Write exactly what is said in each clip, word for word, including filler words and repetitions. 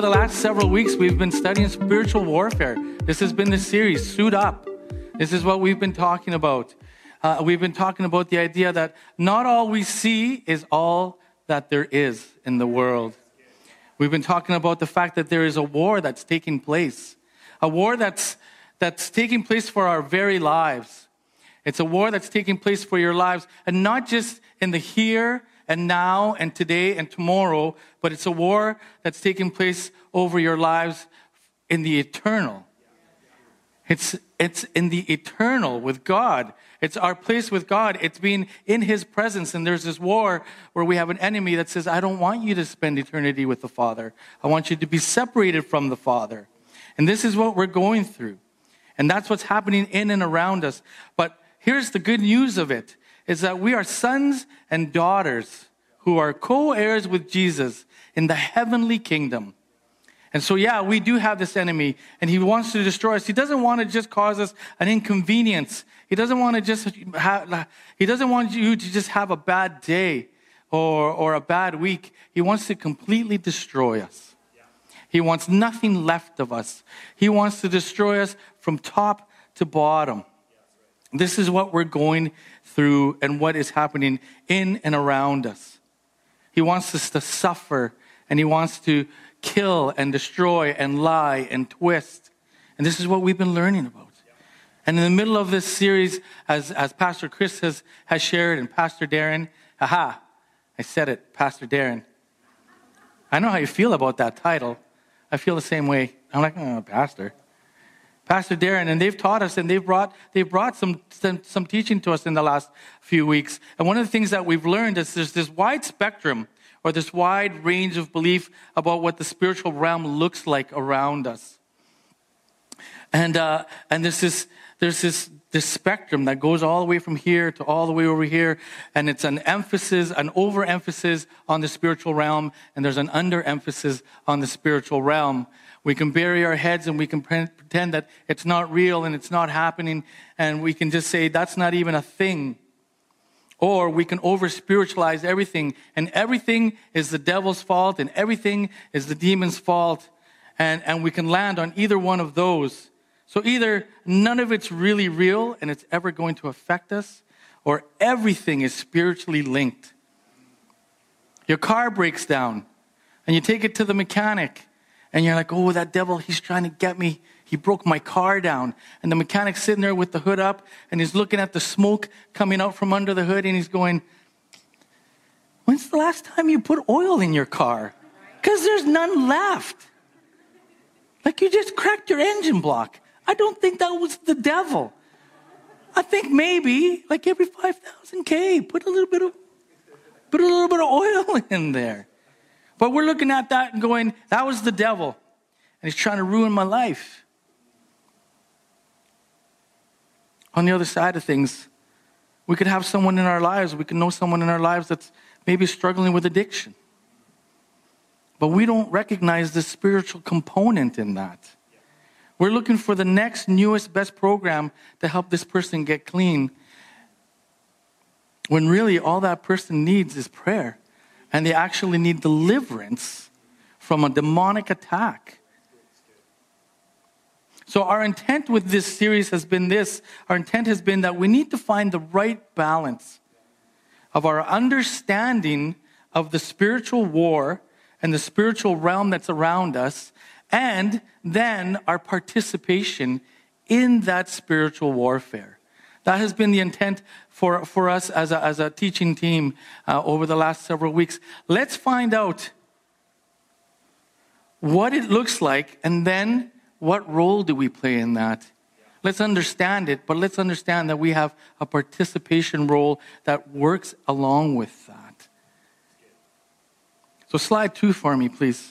the last several weeks, we've been studying spiritual warfare. This has been the series, Suit Up. This is what we've been talking about. Uh, we've been talking about the idea that not all we see is all that there is in the world. We've been talking about the fact that there is a war that's taking place. A war that's that's taking place for our very lives. It's a war that's taking place for your lives, and not just in the here and now and today and tomorrow, but it's a war that's taking place over your lives in the eternal. It's it's in the eternal with God. It's our place with God. It's being in His presence. And there's this war where we have an enemy that says, I don't want you to spend eternity with the Father. I want you to be separated from the Father. And this is what we're going through. And that's what's happening in and around us. But here's the good news of it, is that we are sons and daughters who are co-heirs with Jesus in the heavenly kingdom. And so, yeah, we do have this enemy, and he wants to destroy us. He doesn't want to just cause us an inconvenience. He doesn't want to just have, he doesn't want you to just have a bad day or, or a bad week. He wants to completely destroy us. He wants nothing left of us. He wants to destroy us from top to bottom. This is what we're going through and what is happening in and around us. He wants us to suffer, and he wants to kill and destroy and lie and twist. And this is what we've been learning about. And in the middle of this series, as, as Pastor Chris has, has shared and Pastor Darren, aha, I said it, Pastor Darren. I know how you feel about that title. I feel the same way. I'm like, oh, Pastor. Pastor Darren, and they've taught us, and they've brought they've brought some, some some teaching to us in the last few weeks. And one of the things that we've learned is there's this wide spectrum or this wide range of belief about what the spiritual realm looks like around us. And uh, and there's this there's this this spectrum that goes all the way from here to all the way over here, and it's an emphasis, an overemphasis on the spiritual realm, and there's an underemphasis on the spiritual realm. We can bury our heads and we can pretend that it's not real and it's not happening, and we can just say that's not even a thing. Or we can over-spiritualize everything, and everything is the devil's fault and everything is the demon's fault, and, and we can land on either one of those. So either none of it's really real and it's ever going to affect us, or everything is spiritually linked. Your car breaks down and you take it to the mechanic, and you're like, oh, that devil, he's trying to get me. He broke my car down. And the mechanic's sitting there with the hood up, and he's looking at the smoke coming out from under the hood, and he's going, when's the last time you put oil in your car? Because there's none left. Like, you just cracked your engine block. I don't think that was the devil. I think maybe, like every five thousand K, put a little bit of, put a little bit of oil in there. But we're looking at that and going, that was the devil. And he's trying to ruin my life. On the other side of things, we could have someone in our lives, we could know someone in our lives that's maybe struggling with addiction. But we don't recognize the spiritual component in that. We're looking for the next, newest, best program to help this person get clean, when really all that person needs is prayer. And they actually need deliverance from a demonic attack. So our intent with this series has been this. Our intent has been that we need to find the right balance of our understanding of the spiritual war and the spiritual realm that's around us, and then our participation in that spiritual warfare. That has been the intent for, for us as a, as a teaching team uh, over the last several weeks. Let's find out what it looks like, and then what role do we play in that? Let's understand it, but let's understand that we have a participation role that works along with that. So slide two for me, please.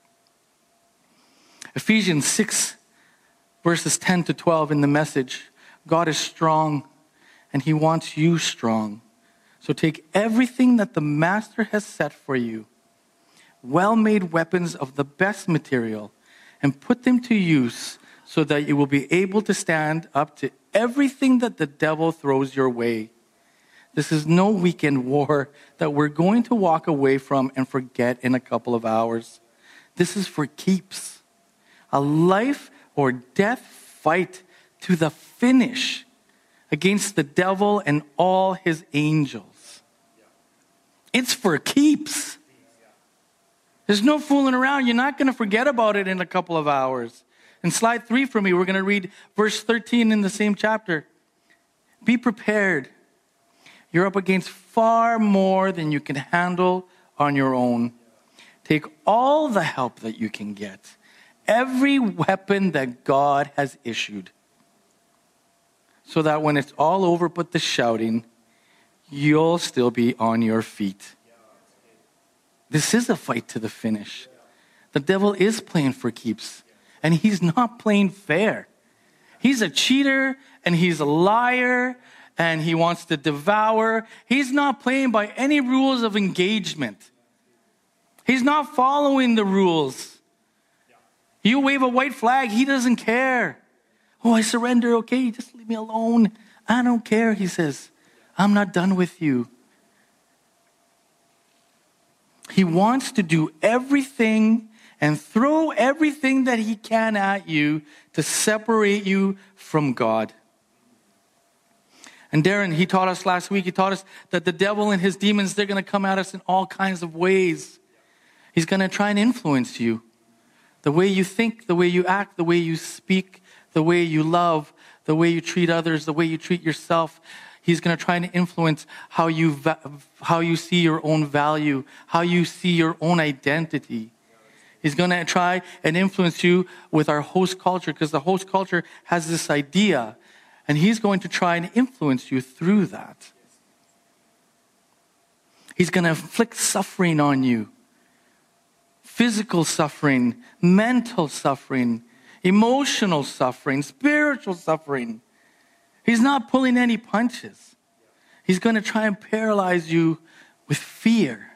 Ephesians six, verses ten to twelve in the Message. God is strong, and he wants you strong. So take everything that the Master has set for you, well-made weapons of the best material, and put them to use so that you will be able to stand up to everything that the devil throws your way. This is no weekend war that we're going to walk away from and forget in a couple of hours. This is for keeps. A life or death fight to the finish against the devil and all his angels. It's for keeps. There's no fooling around. You're not going to forget about it in a couple of hours. In slide three for me, we're going to read verse thirteen in the same chapter. Be prepared. You're up against far more than you can handle on your own. Take all the help that you can get. Every weapon that God has issued. So that when it's all over but the shouting, you'll still be on your feet. This is a fight to the finish. The devil is playing for keeps. And he's not playing fair. He's a cheater and he's a liar and he wants to devour. He's not playing by any rules of engagement. He's not following the rules. You wave a white flag, he doesn't care. Oh, I surrender. Okay, just leave me alone. I don't care, he says. I'm not done with you. He wants to do everything and throw everything that he can at you to separate you from God. And Darren, he taught us last week, he taught us that the devil and his demons, they're going to come at us in all kinds of ways. He's going to try and influence you. The way you think, the way you act, the way you speak, the way you love, the way you treat others, the way you treat yourself. He's going to try and influence how you va- how you see your own value, how you see your own identity. He's going to try and influence you with our host culture, because the host culture has this idea, and he's going to try and influence you through that. He's going to inflict suffering on you. Physical suffering, mental suffering, emotional suffering, spiritual suffering. He's not pulling any punches. He's going to try and paralyze you with fear.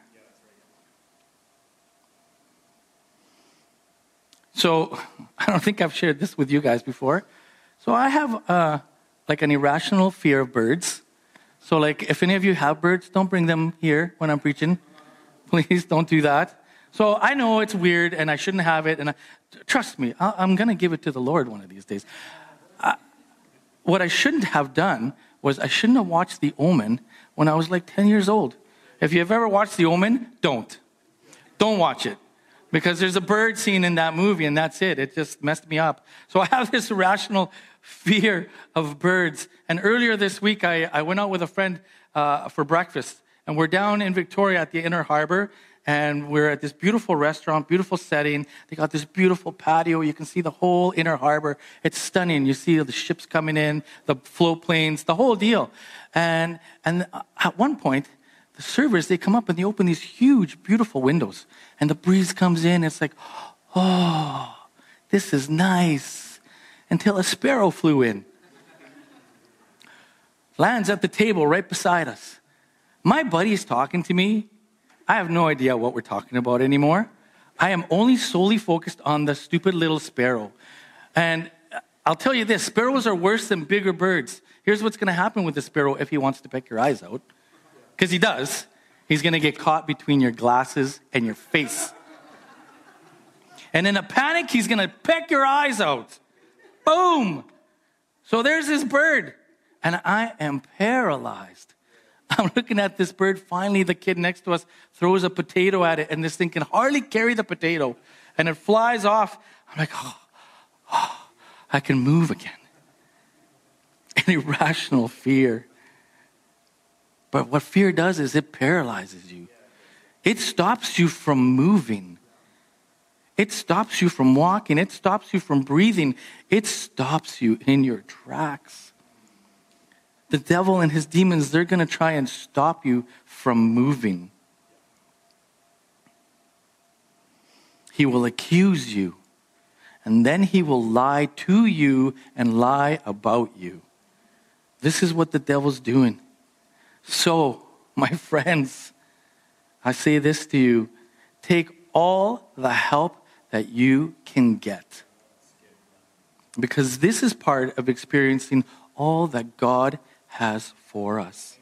So, I don't think I've shared this with you guys before. So I have uh, like an irrational fear of birds. So like if any of you have birds, don't bring them here when I'm preaching. Please don't do that. So I know it's weird and I shouldn't have it. And I, trust me, I, I'm going to give it to the Lord one of these days. I, what I shouldn't have done was I shouldn't have watched The Omen when I was like ten years old. If you've ever watched The Omen, don't. Don't watch it. Because there's a bird scene in that movie and that's it. It just messed me up. So I have this irrational fear of birds. And earlier this week, I, I went out with a friend uh, for breakfast. And we're down in Victoria at the Inner Harbor. And we're at this beautiful restaurant, beautiful setting. They got this beautiful patio. You can see the whole Inner Harbor. It's stunning. You see the ships coming in, the float planes, the whole deal. And and at one point, the servers, they come up and they open these huge, beautiful windows. And the breeze comes in. It's like, oh, this is nice. Until a sparrow flew in. Lands at the table right beside us. My buddy's talking to me. I have no idea what we're talking about anymore. I am only solely focused on the stupid little sparrow. And I'll tell you this, sparrows are worse than bigger birds. Here's what's going to happen with the sparrow if he wants to peck your eyes out. Because he does. He's going to get caught between your glasses and your face. And in a panic, he's going to peck your eyes out. Boom. So there's this bird. And I am paralyzed. I'm looking at this bird. Finally, the kid next to us throws a potato at it, and this thing can hardly carry the potato, and it flies off. I'm like, oh, oh I can move again. An irrational fear. But what fear does is it paralyzes you. It stops you from moving. It stops you from walking. It stops you from breathing. It stops you in your tracks. The devil and his demons, they're going to try and stop you from moving. He will accuse you. And then he will lie to you and lie about you. This is what the devil's doing. So, my friends, I say this to you. Take all the help that you can get. Because this is part of experiencing all that God has for us.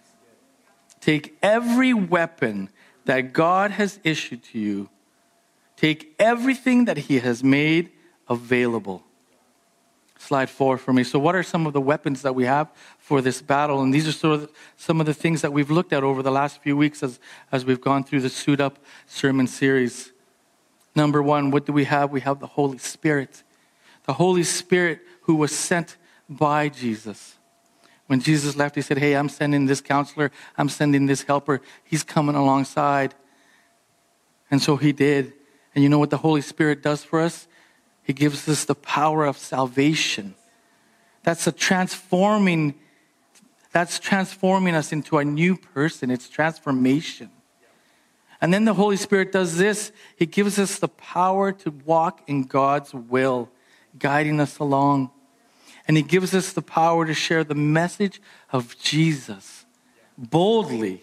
Take every weapon that God has issued to you Take everything that he has made available. Slide four for me. So what are some of the weapons that we have for this battle? And these are sort of some of the things that we've looked at over the last few weeks as, as we've gone through the Suit Up sermon series. Number one, what do we have? We have the Holy Spirit. The Holy Spirit who was sent by Jesus. When Jesus left, he said, hey, I'm sending this counselor. I'm sending this helper. He's coming alongside. And so he did. And you know what the Holy Spirit does for us? He gives us the power of salvation. That's a transforming, that's transforming us into a new person. It's transformation. And then the Holy Spirit does this. He gives us the power to walk in God's will, guiding us along. And he gives us the power to share the message of Jesus boldly.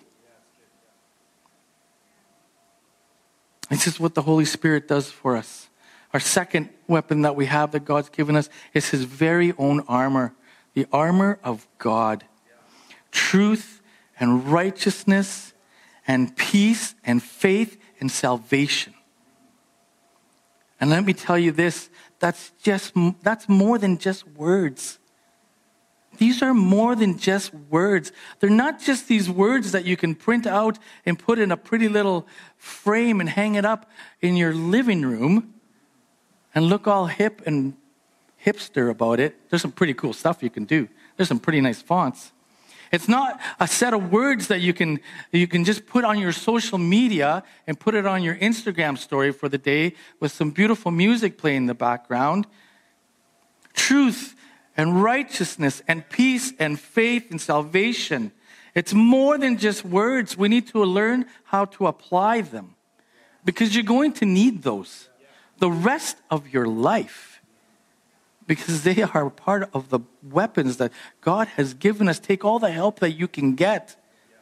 This is what the Holy Spirit does for us. Our second weapon that we have that God's given us is his very own armor, the armor of God. Truth and righteousness and peace and faith and salvation. And let me tell you this, that's just that's more than just words. These are more than just words. They're not just these words that you can print out and put in a pretty little frame and hang it up in your living room and look all hip and hipster about it. There's some pretty cool stuff you can do. There's some pretty nice fonts. It's not a set of words that you can you can just put on your social media and put it on your Instagram story for the day with some beautiful music playing in the background. Truth and righteousness and peace and faith and salvation. It's more than just words. We need to learn how to apply them because you're going to need those the rest of your life. Because they are part of the weapons that God has given us. Take all the help that you can get.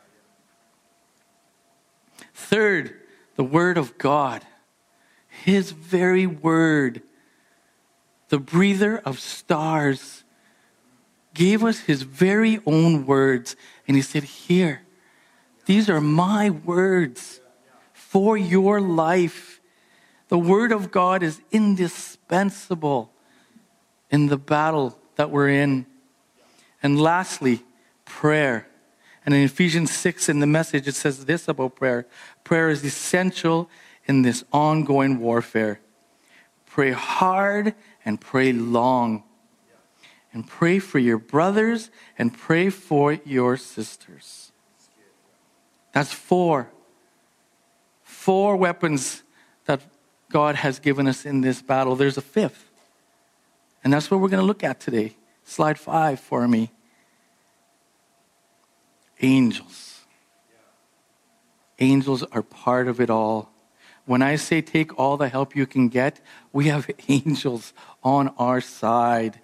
Third, the Word of God. His very Word, the breather of stars, gave us his very own words. And he said, here, these are my words for your life. The Word of God is indispensable in the battle that we're in. And lastly, prayer. And in Ephesians six in the Message, it says this about prayer. Prayer is essential in this ongoing warfare. Pray hard and pray long. And pray for your brothers and pray for your sisters. That's four. Four weapons that God has given us in this battle. There's a fifth. And that's what we're going to look at today. Slide five for me. Angels. Angels are part of it all. When I say take all the help you can get, we have angels on our side.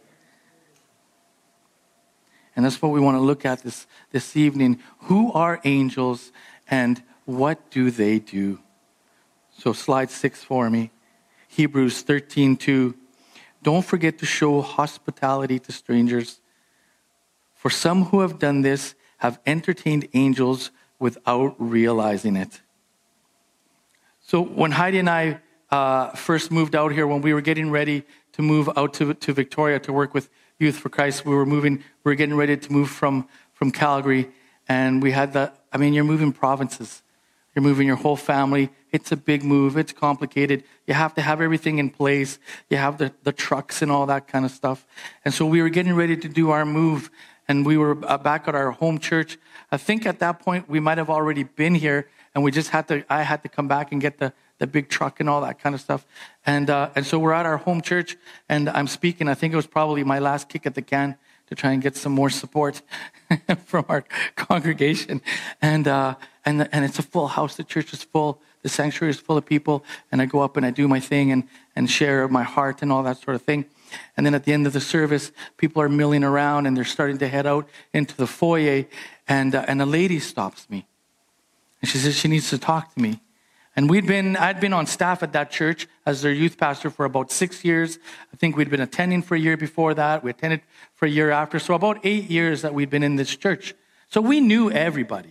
And that's what we want to look at this, this evening. Who are angels and what do they do? So slide six for me. Hebrews thirteen two. Don't forget to show hospitality to strangers. For some who have done this have entertained angels without realizing it. So when Heidi and I uh, first moved out here, when we were getting ready to move out to, to Victoria to work with Youth for Christ, we were moving, we were getting ready to move from, from Calgary. And we had the, I mean, you're moving provinces. You're moving your whole family. It's a big move. It's complicated. You have to have everything in place. You have the, the trucks and all that kind of stuff. And so we were getting ready to do our move. And we were back at our home church. I think at that point, we might have already been here. And we just had to, I had to come back and get the, the big truck and all that kind of stuff. And uh, and so we're at our home church. And I'm speaking. I think it was probably my last kick at the can to try and get some more support from our congregation. And uh, and and it's a full house. The church is full. The sanctuary is full of people. And I go up and I do my thing and, and share my heart and all that sort of thing. And then at the end of the service, people are milling around and they're starting to head out into the foyer. And uh, and a lady stops me. And she says she needs to talk to me. And we'd been, I'd been on staff at that church as their youth pastor for about six years. I think we'd been attending for a year before that. We attended for a year after. So about eight years that we'd been in this church. So we knew everybody.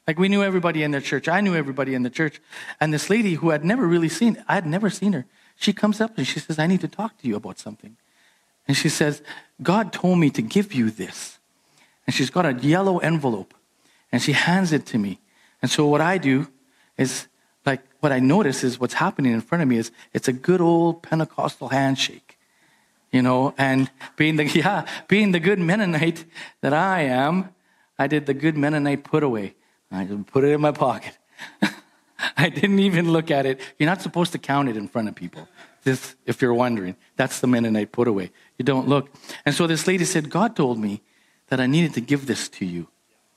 Like we knew everybody in the church. I knew everybody in the church. And this lady who I'd never really seen, I had never seen her. She comes up and she says, I need to talk to you about something. And she says, God told me to give you this. And she's got a yellow envelope and she hands it to me. And so what I do is, like, what I notice is what's happening in front of me is it's a good old Pentecostal handshake, you know, and being the, yeah, being the good Mennonite that I am, I did the good Mennonite put away. I just put it in my pocket. I didn't even look at it. You're not supposed to count it in front of people. This, if you're wondering, that's the Mennonite put away. You don't look. And so this lady said, God told me that I needed to give this to you.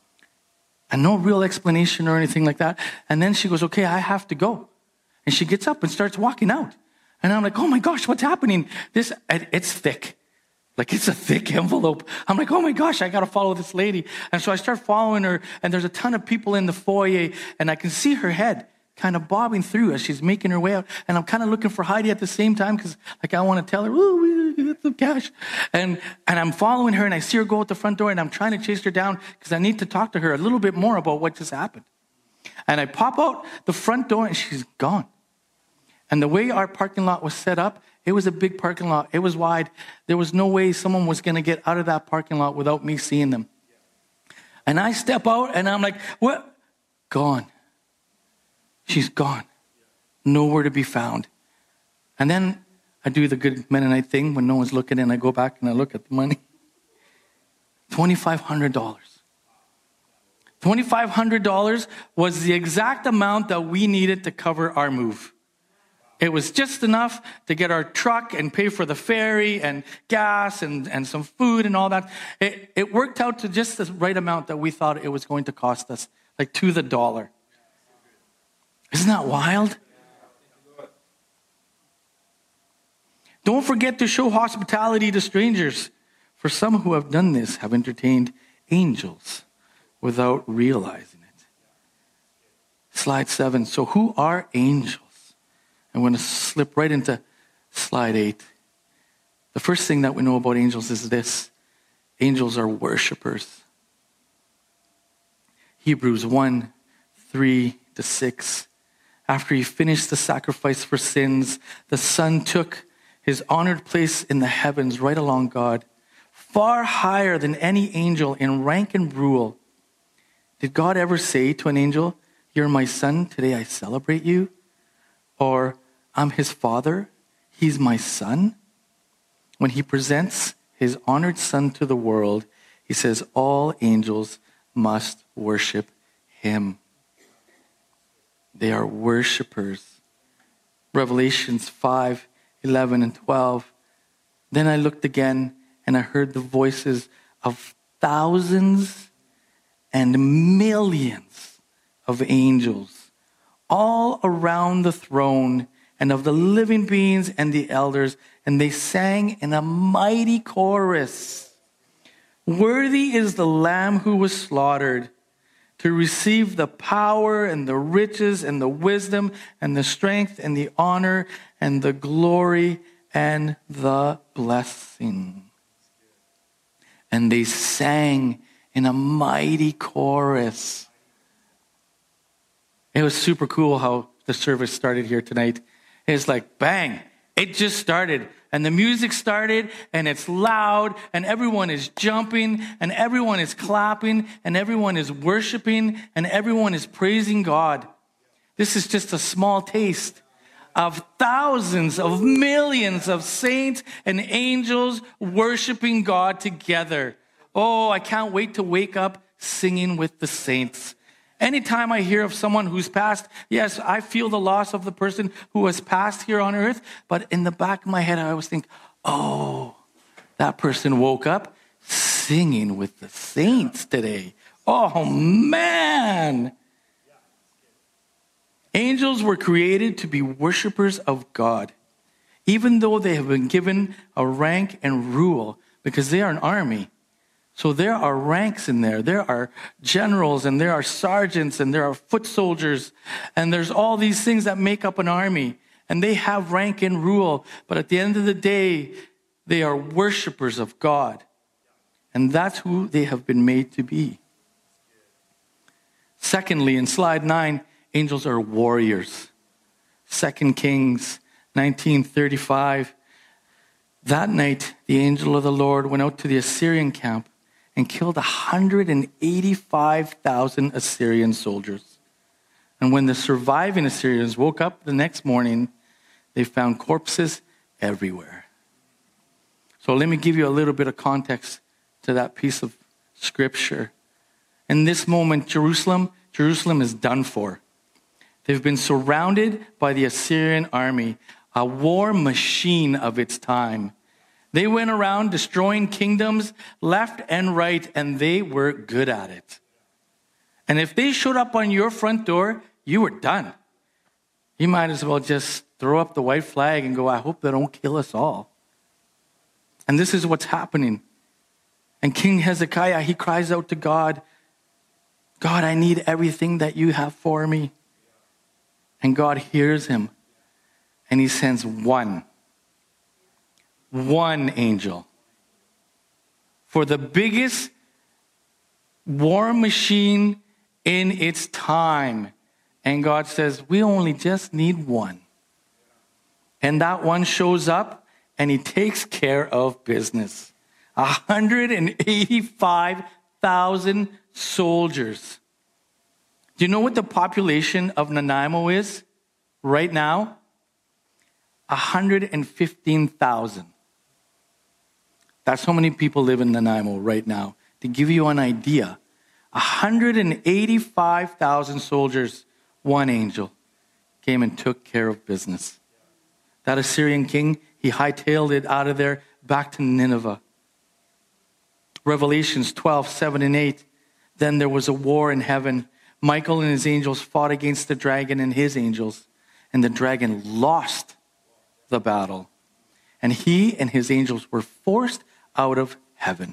And no real explanation or anything like that. And then she goes, okay, I have to go. And she gets up and starts walking out. And I'm like, oh my gosh, what's happening? This, it's thick. Like it's a thick envelope. I'm like, oh my gosh, I got to follow this lady. And so I start following her and there's a ton of people in the foyer and I can see her head kind of bobbing through as she's making her way out. And I'm kind of looking for Heidi at the same time because like I want to tell her, ooh, we get some cash. And, and I'm following her and I see her go out the front door and I'm trying to chase her down because I need to talk to her a little bit more about what just happened. And I pop out the front door and she's gone. And the way our parking lot was set up, it was a big parking lot. It was wide. There was no way someone was going to get out of that parking lot without me seeing them. And I step out and I'm like, what? Gone. She's gone. Nowhere to be found. And then I do the good Mennonite thing when no one's looking and I go back and I look at the money. twenty-five hundred dollars. twenty-five hundred dollars was the exact amount that we needed to cover our move. It was just enough to get our truck and pay for the ferry and gas and, and some food and all that. It, it worked out to just the right amount that we thought it was going to cost us, like to the dollar. Isn't that wild? Don't forget to show hospitality to strangers, for some who have done this have entertained angels without realizing it. Slide seven. So who are angels? I'm going to slip right into slide eight. The first thing that we know about angels is this. Angels are worshipers. Hebrews one, three to six. After he finished the sacrifice for sins, the Son took his honored place in the heavens right along God, far higher than any angel in rank and rule. Did God ever say to an angel, "You're my son, today I celebrate you"? Or, "I'm his father, he's my son"? When he presents his honored son to the world, he says all angels must worship him. They are worshipers. Revelations five, eleven and twelve. Then I looked again and I heard the voices of thousands and millions of angels all around the throne and of the living beings and the elders, and they sang in a mighty chorus, "Worthy is the Lamb who was slaughtered to receive the power and the riches and the wisdom and the strength and the honor and the glory and the blessing." And they sang in a mighty chorus. It was super cool how the service started here tonight. It's like, bang, it just started. And the music started, and it's loud, and everyone is jumping, and everyone is clapping, and everyone is worshiping, and everyone is praising God. This is just a small taste of thousands of millions of saints and angels worshiping God together. Oh, I can't wait to wake up singing with the saints. Anytime I hear of someone who's passed, yes, I feel the loss of the person who has passed here on earth. But in the back of my head, I always think, oh, that person woke up singing with the saints today. Oh, man. Angels were created to be worshipers of God, even though they have been given a rank and rule, because they are an army. So there are ranks in there. There are generals and there are sergeants and there are foot soldiers. And there's all these things that make up an army. And they have rank and rule. But at the end of the day, they are worshipers of God. And that's who they have been made to be. Secondly, in slide nine, angels are warriors. Second Kings nineteen thirty-five. That night, the angel of the Lord went out to the Assyrian camp and killed one hundred eighty-five thousand Assyrian soldiers. And when the surviving Assyrians woke up the next morning, they found corpses everywhere. So let me give you a little bit of context to that piece of scripture. In this moment, Jerusalem, Jerusalem is done for. They've been surrounded by the Assyrian army, a war machine of its time. They went around destroying kingdoms left and right, and they were good at it. And if they showed up on your front door, you were done. You might as well just throw up the white flag and go, I hope they don't kill us all. And this is what's happening. And King Hezekiah, he cries out to God, God, I need everything that you have for me. And God hears him. And he sends one. One angel. For the biggest war machine in its time. And God says, we only just need one. And that one shows up and he takes care of business. one hundred eighty-five thousand soldiers. Do you know what the population of Nanaimo is right now? one hundred fifteen thousand. That's how many people live in Nanaimo right now. To give you an idea, one hundred eighty-five thousand soldiers, one angel came and took care of business. That Assyrian king, he hightailed it out of there back to Nineveh. Revelations twelve, seven and eight. Then there was a war in heaven. Michael and his angels fought against the dragon and his angels. And the dragon lost the battle. And he and his angels were forced out of heaven.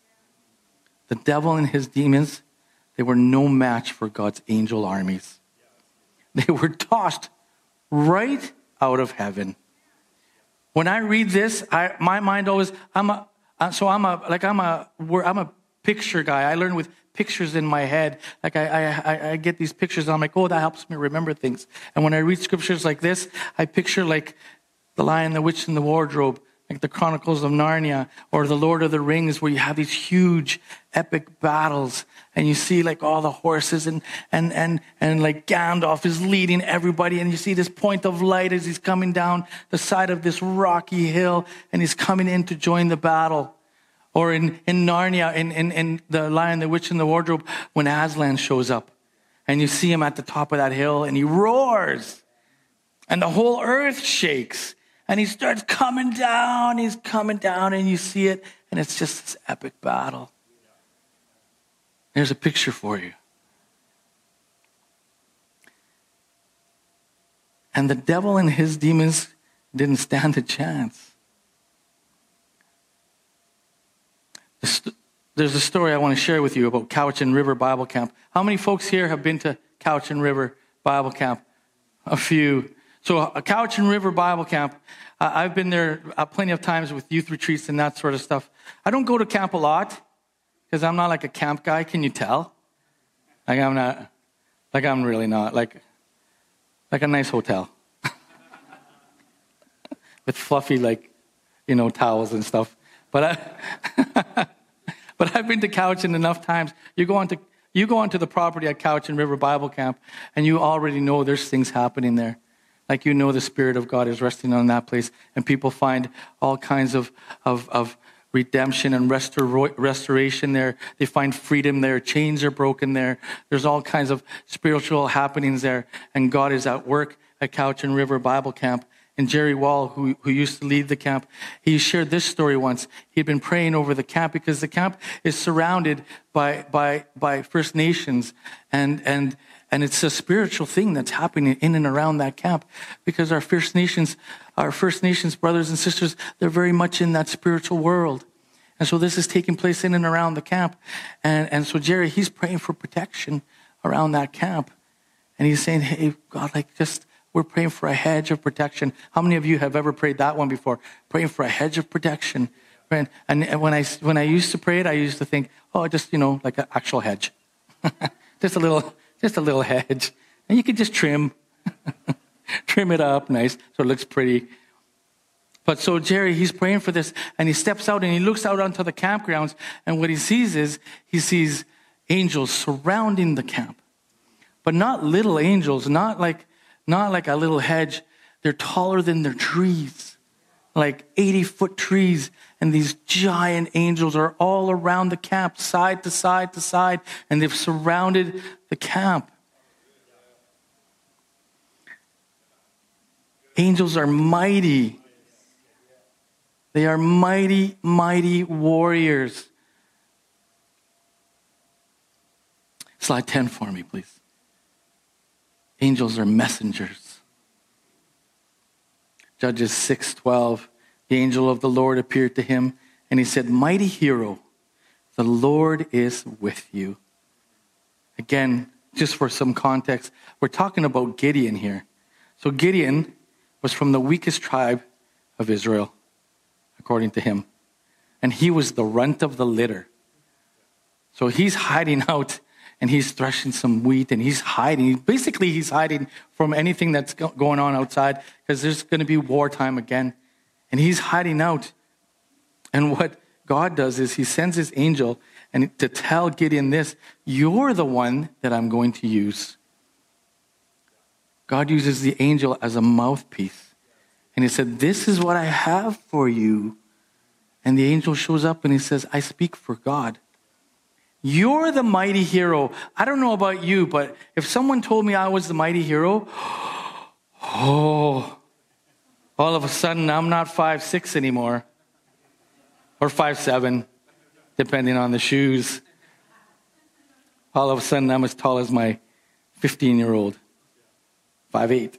The devil and his demons, they were no match for God's angel armies. They were tossed right out of heaven. When I read this, I, my mind always, I'm a, so I'm a, like I'm a, I'm a picture guy. I learn with pictures in my head. Like I, I, I get these pictures and I'm like, oh, that helps me remember things. And when I read scriptures like this, I picture like The Lion, the Witch, and the Wardrobe, like the Chronicles of Narnia, or the Lord of the Rings, where you have these huge epic battles and you see like all the horses and, and, and, and like Gandalf is leading everybody. And you see this point of light as he's coming down the side of this rocky hill and he's coming in to join the battle. Or in, in Narnia, in, in, in The Lion, the Witch, and the Wardrobe, when Aslan shows up and you see him at the top of that hill and he roars and the whole earth shakes. And he starts coming down, he's coming down, and you see it, and it's just this epic battle. There's a picture for you. And the devil and his demons didn't stand a chance. There's a story I want to share with you about Cowichan River Bible Camp. How many folks here have been to Cowichan River Bible Camp? A few. So a Cowichan River Bible Camp, uh, I've been there uh, plenty of times with youth retreats and that sort of stuff. I don't go to camp a lot because I'm not like a camp guy. Can you tell? Like I'm not, like I'm really not. Like, like a nice hotel with fluffy, like, you know, towels and stuff. But I, but I've been to Cowichan enough times. You go onto you go onto the property at Cowichan River Bible Camp, and you already know there's things happening there. Like, you know, the Spirit of God is resting on that place, and people find all kinds of, of, of redemption and restor- restoration there. They find freedom there. Chains are broken there. There's all kinds of spiritual happenings there, and God is at work at Cowichan River Bible Camp. And Jerry Wall, who, who used to lead the camp, he shared this story once. He'd been praying over the camp because the camp is surrounded by by by First Nations, and and and it's a spiritual thing that's happening in and around that camp, because our First Nations, our First Nations brothers and sisters, they're very much in that spiritual world. And so this is taking place in and around the camp. And, and so Jerry, he's praying for protection around that camp. And he's saying, hey, God, like just, we're praying for a hedge of protection. How many of you have ever prayed that one before? Praying for a hedge of protection. And, and when I, when I used to pray it, I used to think, oh, just, you know, like an actual hedge. Just a little, Just a little hedge. And you can just trim, trim it up nice so it looks pretty. But so Jerry, he's praying for this, and he steps out and he looks out onto the campgrounds, and what he sees is he sees angels surrounding the camp. But not little angels, not like not like a little hedge. They're taller than their trees, like eighty-foot trees. And these giant angels are all around the camp, side to side to side, and they've surrounded the camp. Angels are mighty. They are mighty, mighty warriors. Slide ten for me, please. Angels are messengers. Judges six twelve. The angel of the Lord appeared to him, and he said, "Mighty hero, the Lord is with you." Again, just for some context, we're talking about Gideon here. So Gideon was from the weakest tribe of Israel, according to him. And he was the runt of the litter. So he's hiding out, and he's threshing some wheat, and he's hiding. Basically, he's hiding from anything that's going on outside, because there's going to be wartime again. And he's hiding out. And what God does is he sends his angel and to tell Gideon this: you're the one that I'm going to use. God uses the angel as a mouthpiece. And he said, this is what I have for you. And the angel shows up and he says, I speak for God. You're the mighty hero. I don't know about you, but if someone told me I was the mighty hero, oh, all of a sudden I'm not five six anymore. Or five seven, depending on the shoes. All of a sudden I'm as tall as my fifteen-year-old. five eight.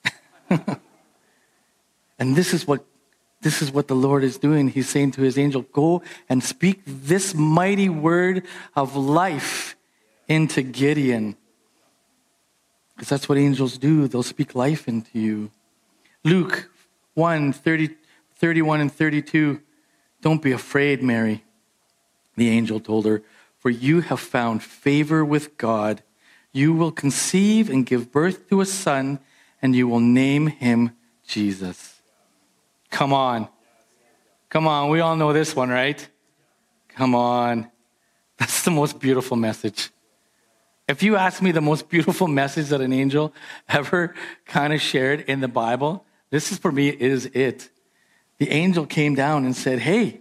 And this is what this is what the Lord is doing. He's saying to his angel, go and speak this mighty word of life into Gideon. Because that's what angels do. They'll speak life into you. Luke one, thirty, thirty-one and thirty-two. Don't be afraid, Mary, the angel told her, for you have found favor with God. You will conceive and give birth to a son, and you will name him Jesus. Come on. Come on. We all know this one, right? Come on. That's the most beautiful message. If you ask me the most beautiful message that an angel ever kind of shared in the Bible, this is for me is it. The angel came down and said, hey,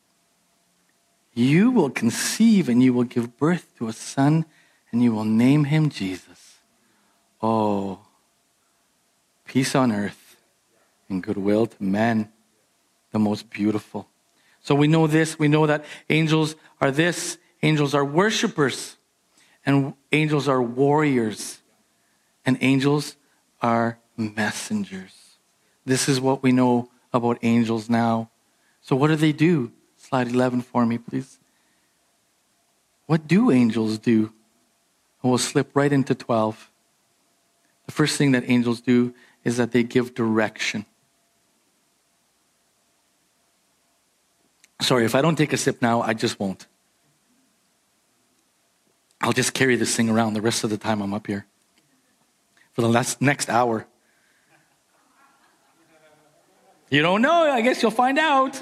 you will conceive and you will give birth to a son, and you will name him Jesus. Oh, peace on earth and goodwill to men, the most beautiful. So we know this. We know that angels are this. Angels are worshipers, and angels are warriors, and angels are messengers. This is what we know about angels now. So what do they do? Slide eleven for me, please. What do angels do? And we'll slip right into twelve. The first thing that angels do is that they give direction. Sorry, if I don't take a sip now, I just won't. I'll just carry this thing around the rest of the time I'm up here. For the last, next hour. You don't know, I guess you'll find out.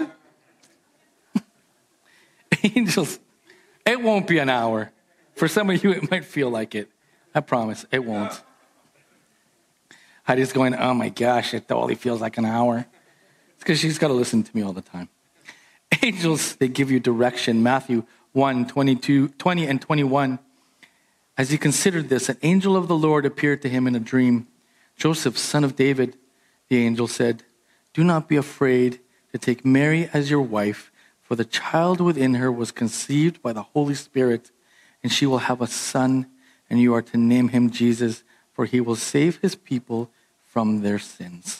Angels, it won't be an hour. For some of you, it might feel like it. I promise, it won't. Heidi's going, oh my gosh, it totally feels like an hour. It's because she's got to listen to me all the time. Angels, they give you direction. Matthew one, twenty-two, twenty and twenty-one. As he considered this, an angel of the Lord appeared to him in a dream. Joseph, son of David, the angel said, do not be afraid to take Mary as your wife, for the child within her was conceived by the Holy Spirit, and she will have a son, and you are to name him Jesus, for he will save his people from their sins.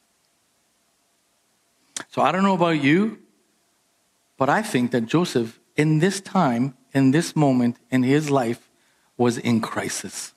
So I don't know about you, but I think that Joseph, in this time, in this moment in his life, was in crisis.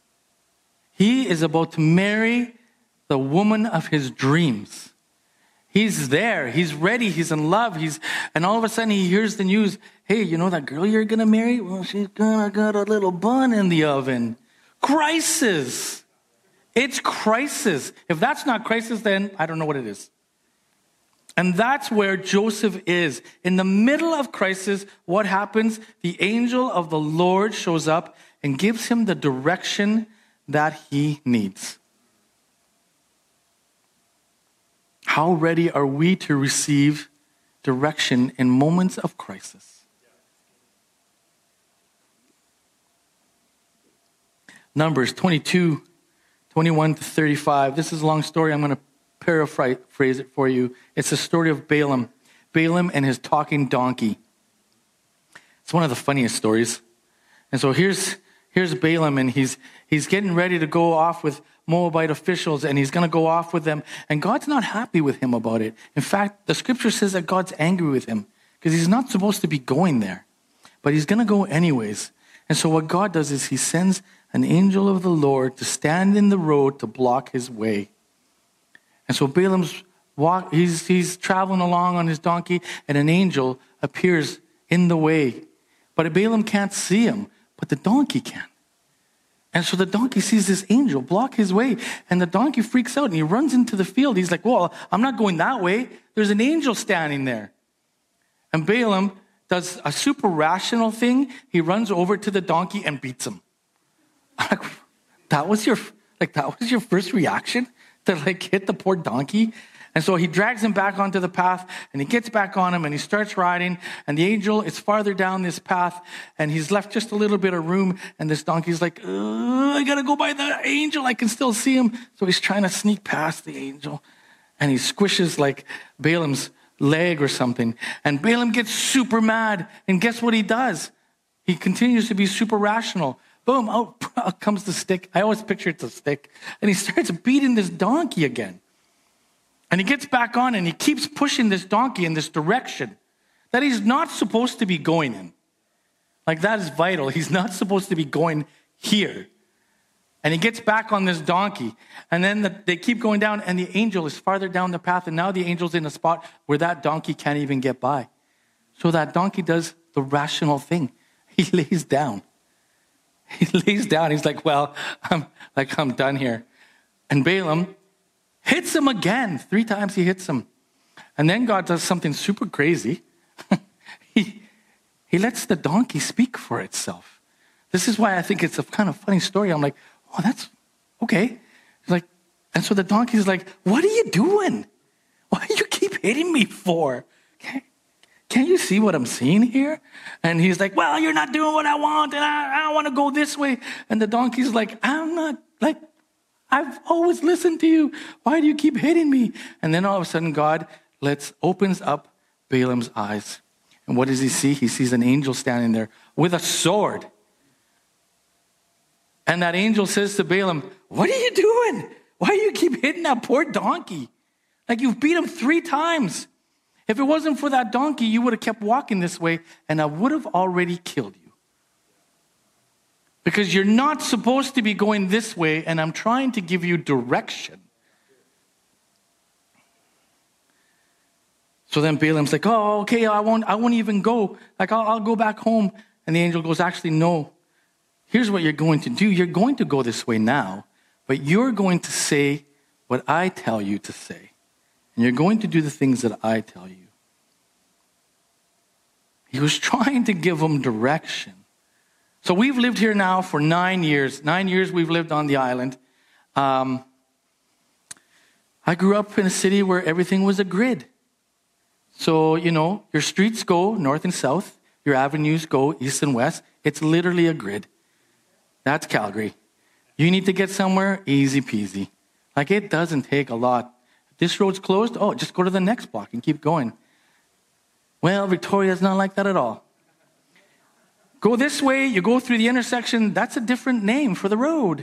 He is about to marry the woman of his dreams. He He's there. He's ready. He's in love. He's, and all of a sudden he hears the news. Hey, you know that girl you're going to marry? Well, she's going to got a little bun in the oven. Crisis. It's crisis. If that's not crisis, then I don't know what it is. And that's where Joseph is. In the middle of crisis, what happens? The angel of the Lord shows up and gives him the direction that he needs. How ready are we to receive direction in moments of crisis? Numbers twenty-two, twenty-one to thirty-five. This is a long story. I'm going to paraphrase it for you. It's the story of Balaam. Balaam and his talking donkey. It's one of the funniest stories. And so here's here's Balaam, and he's he's getting ready to go off with Moabite officials, and he's going to go off with them. And God's not happy with him about it. In fact, the scripture says that God's angry with him because he's not supposed to be going there. But he's going to go anyways. And so what God does is he sends an angel of the Lord to stand in the road to block his way. And so Balaam's walk, he's, he's traveling along on his donkey, and an angel appears in the way. But Balaam can't see him, but the donkey can. And so the donkey sees this angel block his way, and the donkey freaks out, and he runs into the field. He's like, well, I'm not going that way. There's an angel standing there. And Balaam does a super rational thing. He runs over to the donkey and beats him. Like, that was your, like, that was your first reaction? To like hit the poor donkey? And so he drags him back onto the path, and he gets back on him, and he starts riding, and the angel is farther down this path, and he's left just a little bit of room, and this donkey's like, I gotta go by the angel, I can still see him. So he's trying to sneak past the angel, and he squishes like Balaam's leg or something, and Balaam gets super mad, and guess what he does? He continues to be super rational. Boom, out comes the stick. I always picture it's a stick. And he starts beating this donkey again. And he gets back on, and he keeps pushing this donkey in this direction that he's not supposed to be going in. Like, that is vital. He's not supposed to be going here. And he gets back on this donkey. And then the, they keep going down, and the angel is farther down the path. And now the angel's in a spot where that donkey can't even get by. So that donkey does the rational thing. He lays down. He lays down. He's like, well, I'm like, I'm done here. And Balaam hits him again. Three times he hits him. And then God does something super crazy. he, he lets the donkey speak for itself. This is why I think it's a kind of funny story. I'm like, oh, that's okay. He's like, and so the donkey's like, what are you doing? Why do you keep hitting me for? Okay. Can't you see what I'm seeing here? And he's like, well, you're not doing what I want, and I, I want to go this way. And the donkey's like, I'm not, like, I've always listened to you. Why do you keep hitting me? And then all of a sudden, God lets, opens up Balaam's eyes. And what does he see? He sees an angel standing there with a sword. And that angel says to Balaam, what are you doing? Why do you keep hitting that poor donkey? Like, you've beat him three times. If it wasn't for that donkey, you would have kept walking this way, and I would have already killed you. Because you're not supposed to be going this way, and I'm trying to give you direction. So then Balaam's like, oh, okay, I won't, I won't even go. Like, I'll, I'll go back home. And the angel goes, actually, no. Here's what you're going to do. You're going to go this way now, but you're going to say what I tell you to say. And you're going to do the things that I tell you. He was trying to give them direction. So we've lived here now for nine years. Nine years we've lived on the island. Um, I grew up in a city where everything was a grid. So, you know, your streets go north and south. Your avenues go east and west. It's literally a grid. That's Calgary. You need to get somewhere, easy peasy. Like, it doesn't take a lot. If this road's closed, oh, just go to the next block and keep going. Well, Victoria's not like that at all. Go this way, you go through the intersection, that's a different name for the road.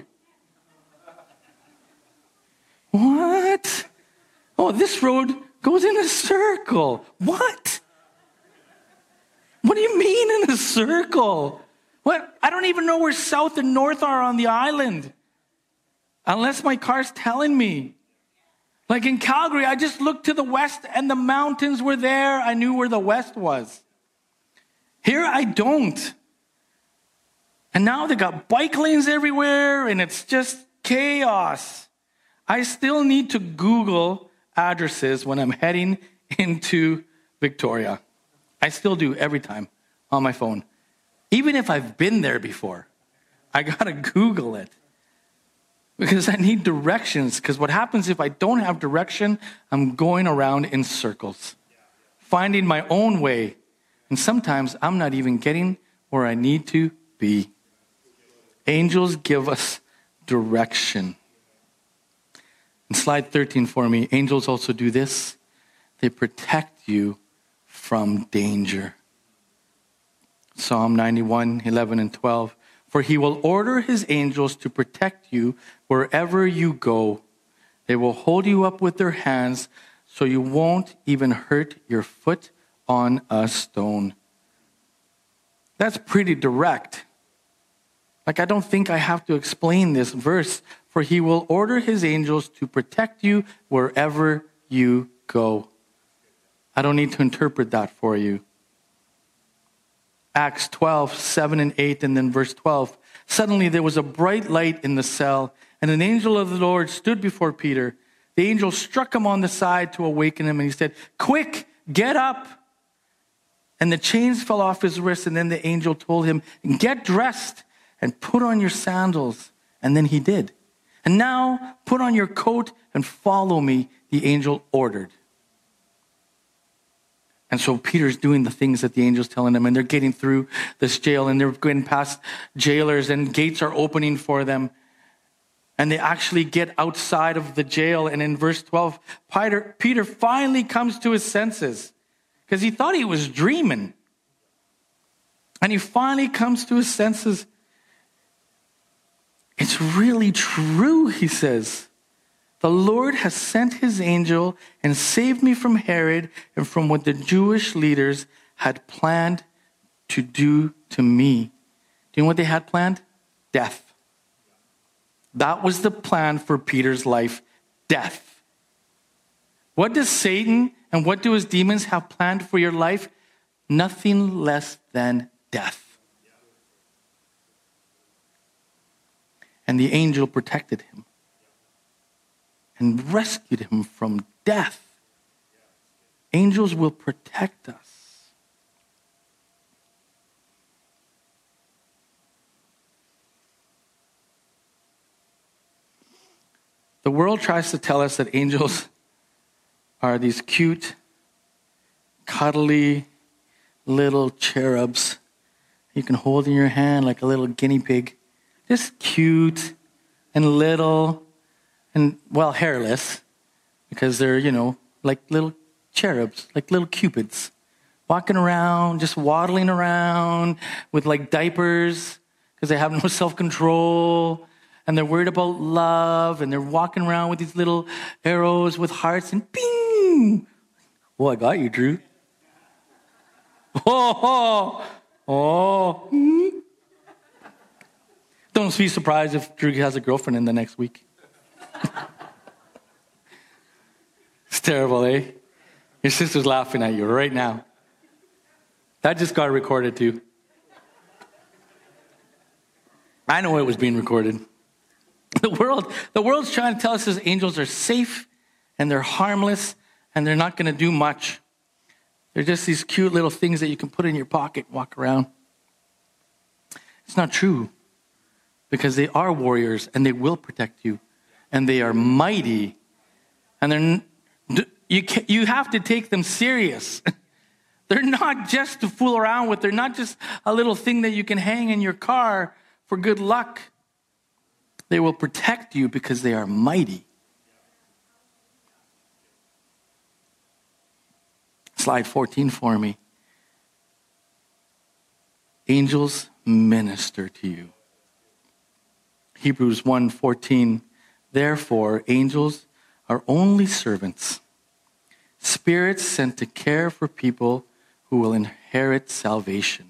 What? Oh, this road goes in a circle. What? What do you mean in a circle? What? I don't even know where south and north are on the island. Unless my car's telling me. Like in Calgary, I just looked to the west and the mountains were there. I knew where the west was. Here I don't. And now they got bike lanes everywhere and it's just chaos. I still need to Google addresses when I'm heading into Victoria. I still do every time on my phone. Even if I've been there before, I gotta Google it. Because I need directions. Because what happens if I don't have direction, I'm going around in circles, finding my own way. And sometimes I'm not even getting where I need to be. Angels give us direction. And slide thirteen for me. Angels also do this. They protect you from danger. Psalm ninety-one, eleven and twelve. For he will order his angels to protect you wherever you go. They will hold you up with their hands so you won't even hurt your foot on a stone. That's pretty direct. Like, I don't think I have to explain this verse. For he will order his angels to protect you wherever you go. I don't need to interpret that for you. Acts twelve, seven and eight, and then verse twelve. Suddenly there was a bright light in the cell, and an angel of the Lord stood before Peter. The angel struck him on the side to awaken him, and he said, "Quick, get up." And the chains fell off his wrists, and then the angel told him, "Get dressed and put on your sandals." And then he did. "And now put on your coat and follow me," the angel ordered. And so Peter's doing the things that the angel's telling him, and they're getting through this jail, and they're going past jailers, and gates are opening for them. And they actually get outside of the jail. And in verse twelve, Peter, Peter finally comes to his senses because he thought he was dreaming. And he finally comes to his senses. "It's really true," he says. "The Lord has sent his angel and saved me from Herod and from what the Jewish leaders had planned to do to me." Do you know what they had planned? Death. That was the plan for Peter's life, death. What does Satan and what do his demons have planned for your life? Nothing less than death. And the angel protected him and rescued him from death. Angels will protect us. The world tries to tell us that angels are these cute, cuddly little cherubs you can hold in your hand like a little guinea pig. Just cute and little and, well, hairless, because they're, you know, like little cherubs, like little cupids, walking around, just waddling around with like diapers because they have no self-control. And they're worried about love, and they're walking around with these little arrows with hearts, and bing! Oh, I got you, Drew. Oh, oh, oh. Mm. Don't be surprised if Drew has a girlfriend in the next week. It's terrible, eh? Your sister's laughing at you right now. That just got recorded too. I know it was being recorded. The world, the world's trying to tell us that angels are safe and they're harmless and they're not going to do much. They're just these cute little things that you can put in your pocket and walk around. It's not true, because they are warriors and they will protect you, and they are mighty, and they're you can, you have to take them serious. They're not just to fool around with. They're not just a little thing that you can hang in your car for good luck. They will protect you because they are mighty. Slide fourteen for me. Angels minister to you. Hebrews one fourteen. Therefore, angels are only servants, spirits sent to care for people who will inherit salvation.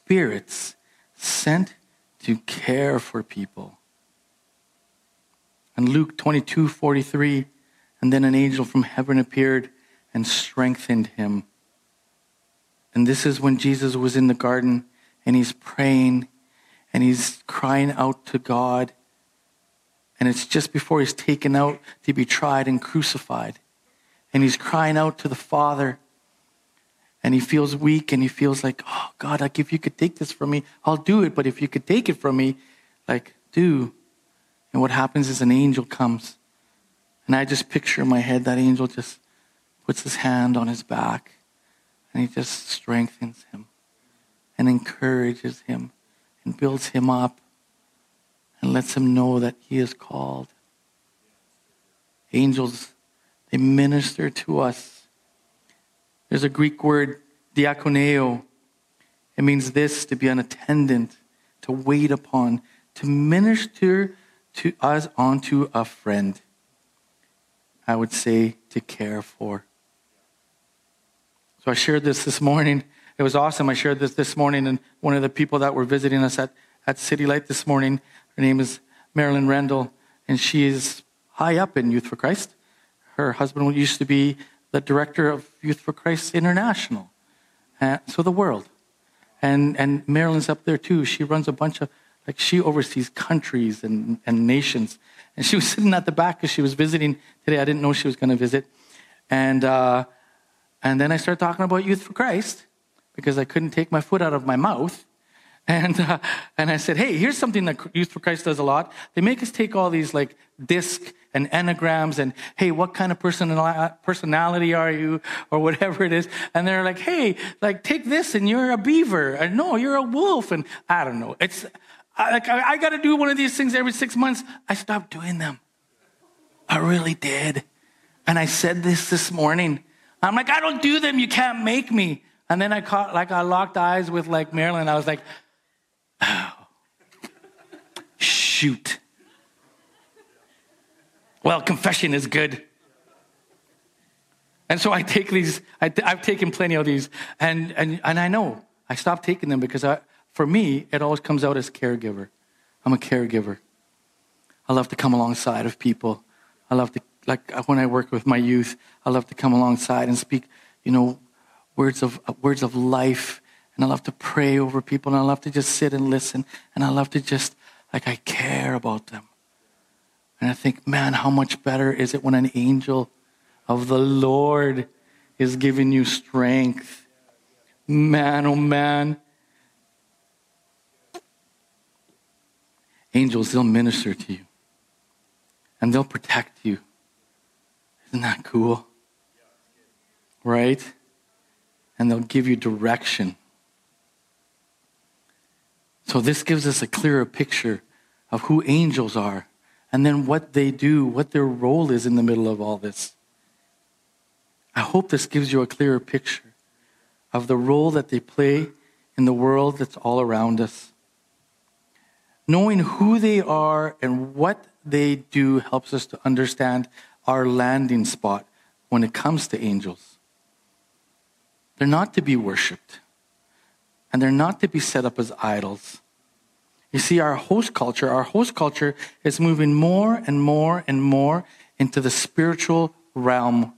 Spirits sent to care for people. And Luke twenty-two forty-three, and then an angel from heaven appeared and strengthened him. And this is when Jesus was in the garden and he's praying and he's crying out to God. And it's just before he's taken out to be tried and crucified. And he's crying out to the Father. And he feels weak and he feels like, oh God, like if you could take this from me, I'll do it. But if you could take it from me, like do. And what happens is an angel comes. And I just picture in my head that angel just puts his hand on his back. And he just strengthens him and encourages him and builds him up and lets him know that he is called. Angels, they minister to us. There's a Greek word, diakoneo. It means this, to be an attendant, to wait upon, to minister to us onto a friend. I would say to care for. So I shared this this morning. It was awesome. I shared this this morning, and one of the people that were visiting us at, at City Light this morning, her name is Marilyn Rendell, and she is high up in Youth for Christ. Her husband used to be the director of Youth for Christ International, uh, so the world. And and Marilyn's up there too. She runs a bunch of, like she oversees countries and, and nations. And she was sitting at the back because she was visiting today. I didn't know she was going to visit. And uh, and then I started talking about Youth for Christ because I couldn't take my foot out of my mouth. And uh, and I said, hey, here's something that Youth for Christ does a lot. They make us take all these like disc and enneagrams and, hey, what kind of person, personality are you? Or whatever it is. And they're like, hey, like take this and you're a beaver. And no, you're a wolf. And I don't know. It's I, like I, I got to do one of these things every six months. I stopped doing them. I really did. And I said this this morning. I'm like, I don't do them. You can't make me. And then I caught, like I locked eyes with like Marilyn. I was like, oh, shoot. Well, confession is good. And so I take these, I, I've taken plenty of these. And, and, and I know I stopped taking them because I, for me, it always comes out as caregiver. I'm a caregiver. I love to come alongside of people. I love to, like when I work with my youth, I love to come alongside and speak, you know, words of words of life. And I love to pray over people. And I love to just sit and listen. And I love to just, like I care about them. And I think, man, how much better is it when an angel of the Lord is giving you strength? Man, oh man. Angels, they'll minister to you. And they'll protect you. Isn't that cool? Right? And they'll give you direction. So this gives us a clearer picture of who angels are. And then what they do, what their role is in the middle of all this. I hope this gives you a clearer picture of the role that they play in the world that's all around us. Knowing who they are and what they do helps us to understand our landing spot when it comes to angels. They're not to be worshipped. And they're not to be set up as idols. You see, our host culture, our host culture is moving more and more and more into the spiritual realm.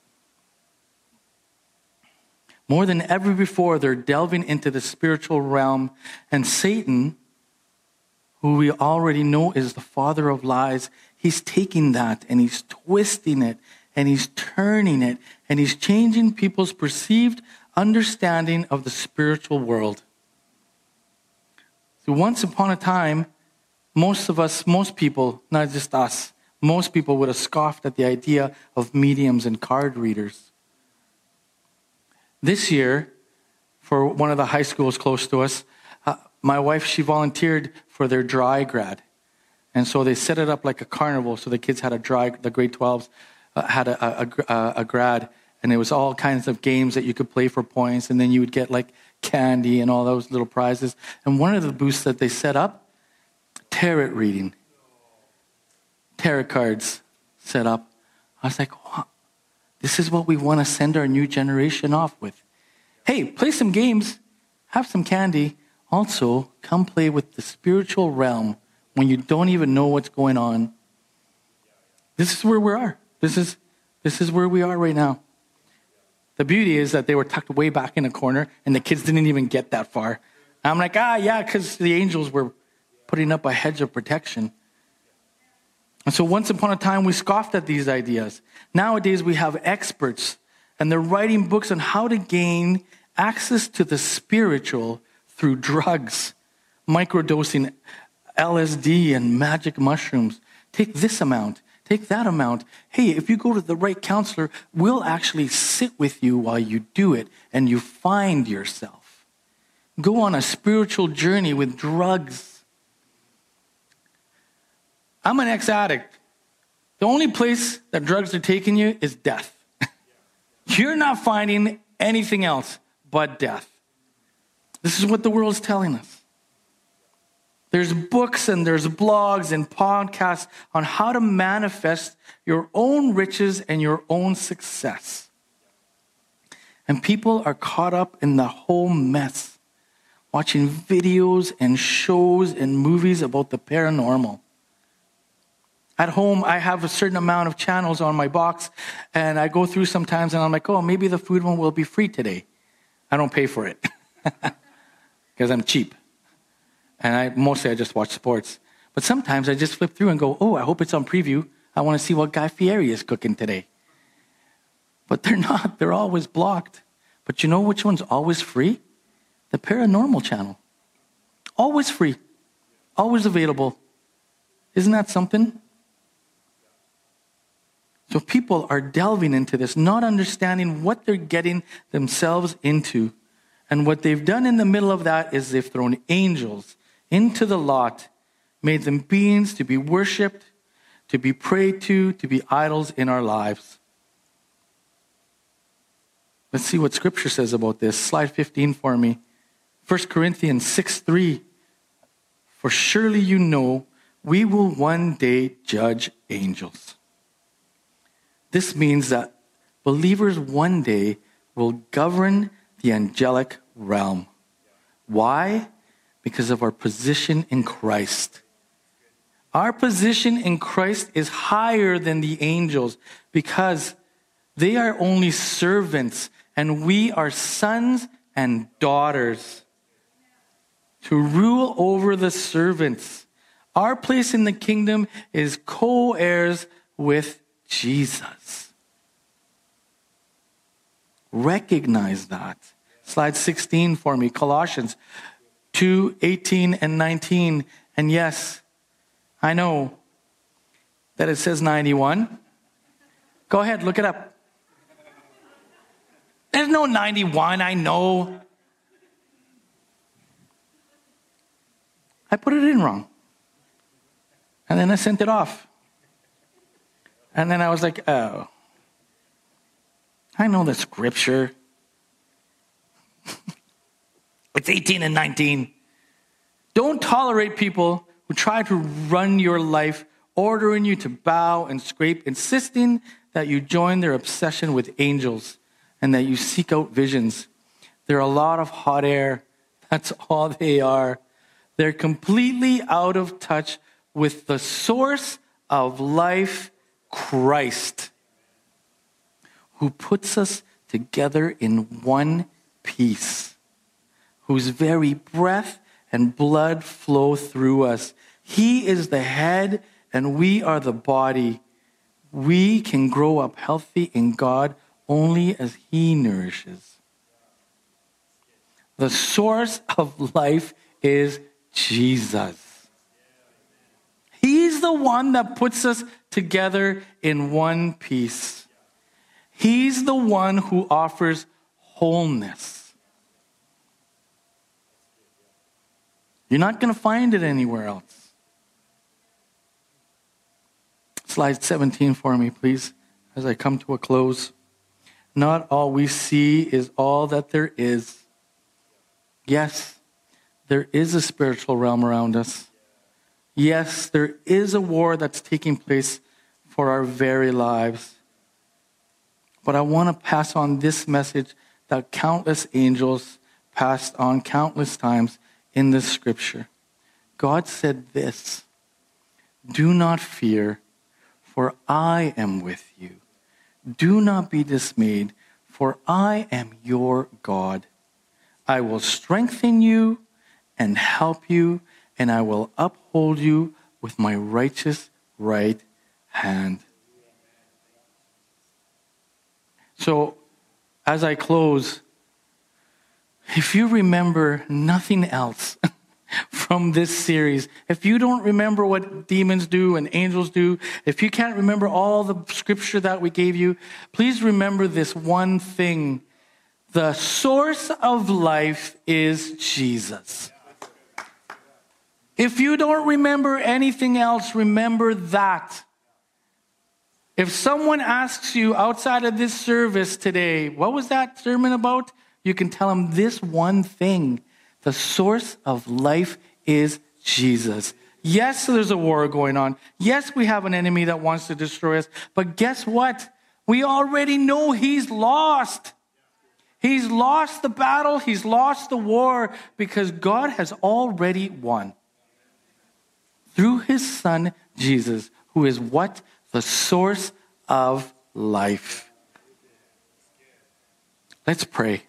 More than ever before, they're delving into the spiritual realm. And Satan, who we already know is the father of lies, he's taking that and he's twisting it and he's turning it and he's changing people's perceived understanding of the spiritual world. So once upon a time, most of us, most people, not just us, most people would have scoffed at the idea of mediums and card readers. This year, for one of the high schools close to us, uh, my wife, she volunteered for their dry grad. And so they set it up like a carnival. So the kids had a dry, the grade twelves uh, had a, a, a, a grad. And it was all kinds of games that you could play for points. And then you would get like candy and all those little prizes. And one of the booths that they set up, tarot reading. Tarot cards set up. I was like, wow, this is what we want to send our new generation off with. Hey, play some games, have some candy. Also, come play with the spiritual realm when you don't even know what's going on. This is where we are. This is, this is where we are right now. The beauty is that they were tucked way back in a corner and the kids didn't even get that far. I'm like, ah, yeah, because the angels were putting up a hedge of protection. And so once upon a time, we scoffed at these ideas. Nowadays, we have experts, and they're writing books on how to gain access to the spiritual through drugs, microdosing L S D and magic mushrooms. Take this amount, take that amount. Hey, if you go to the right counselor, we'll actually sit with you while you do it, and you find yourself. Go on a spiritual journey with drugs. I'm an ex-addict. The only place that drugs are taking you is death. You're not finding anything else but death. This is what the world's telling us. There's books and there's blogs and podcasts on how to manifest your own riches and your own success. And people are caught up in the whole mess, watching videos and shows and movies about the paranormal. At home, I have a certain amount of channels on my box, and I go through sometimes, and I'm like, oh, maybe the food one will be free today. I don't pay for it because I'm cheap. And I mostly I just watch sports. But sometimes I just flip through and go, oh, I hope it's on preview. I want to see what Guy Fieri is cooking today. But they're not. They're always blocked. But you know which one's always free? The Paranormal Channel. Always free. Always available. Isn't that something? So people are delving into this, not understanding what they're getting themselves into. And what they've done in the middle of that is they've thrown angels into the lot, made them beings to be worshipped, to be prayed to, to be idols in our lives. Let's see what Scripture says about this. Slide fifteen for me. First Corinthians six three. For surely you know we will one day judge angels. This means that believers one day will govern the angelic realm. Why? Because of our position in Christ. Our position in Christ is higher than the angels because they are only servants and we are sons and daughters to rule over the servants. Our place in the kingdom is co-heirs with Jesus. Recognize that. Slide sixteen for me. Colossians two eighteen and nineteen. And yes, I know that it says ninety-one. Go ahead, look it up. There's no ninety-one, I know. I put it in wrong. And then I sent it off. And then I was like, oh, I know the scripture. It's eighteen and nineteen. Don't tolerate people who try to run your life, ordering you to bow and scrape, insisting that you join their obsession with angels and that you seek out visions. They're a lot of hot air. That's all they are. They're completely out of touch with the source of life, Christ, who puts us together in one piece, whose very breath and blood flow through us. He is the head and we are the body. We can grow up healthy in God only as He nourishes. The source of life is Jesus. He's the one that puts us together in one piece. He's the one who offers wholeness. You're not going to find it anywhere else. Slide seventeen for me, please, as I come to a close. Not all we see is all that there is. Yes, there is a spiritual realm around us. Yes, there is a war that's taking place for our very lives. But I want to pass on this message that countless angels passed on countless times in this scripture. God said this, "Do not fear, for I am with you. Do not be dismayed, for I am your God. I will strengthen you and help you, and I will uphold you with my righteous right hand. So, as I close, if you remember nothing else from this series, if you don't remember what demons do and angels do, if you can't remember all the scripture that we gave you, please remember this one thing. The source of life is Jesus. If you don't remember anything else, remember that. If someone asks you outside of this service today, what was that sermon about? You can tell them this one thing. The source of life is Jesus. Yes, there's a war going on. Yes, we have an enemy that wants to destroy us. But guess what? We already know he's lost. He's lost the battle. He's lost the war because God has already won. Through his son, Jesus, who is what? The source of life. Let's pray.